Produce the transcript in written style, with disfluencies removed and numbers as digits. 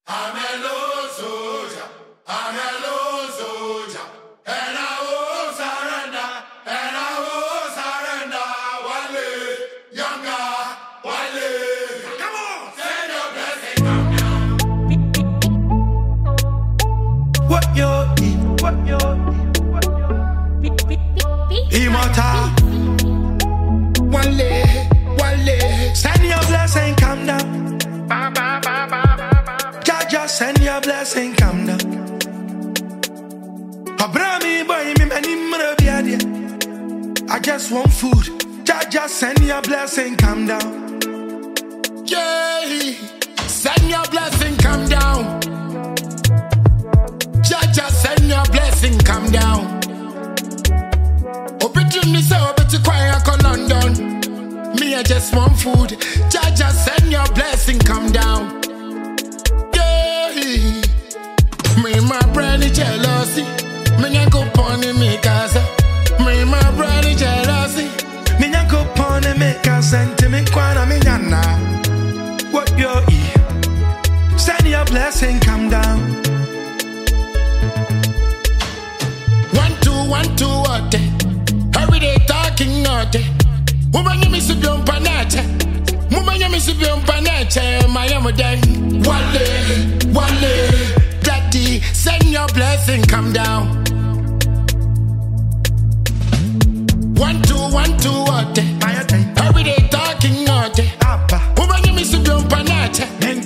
I'm a low soldier. I'm a low soldier. And I won't surrender. And I won't surrender. Wale, younger, Wale. Come on, send your blessing, come down. What you eat? What you eat? Immortal. Wale, Wale. Send your blessing, come down. Just send your blessing, come down. Abrami boy, me many marabiadia. I just want food. Just send your blessing, come down. Yeah, send your blessing, come down. Just send your blessing, come down. Opportunity so but you quiet on London. Me I just want food. Just send your blessing, come down. Me my brother jealousy. Me nyan go pony me casa. Me my brother jealousy. Me nyan go pony me casa. Ente me kwana me nyana. What you eat? Send your blessing, come down. 1 2 1 2 what? Every day talking all day. Woman you miss you on panache. Woman you miss you on panache. My am day. Wale, Wale. Daddy, send your blessing, come down. 1 2 1 2 what? Every day talking all day. Woman you miss you on panache.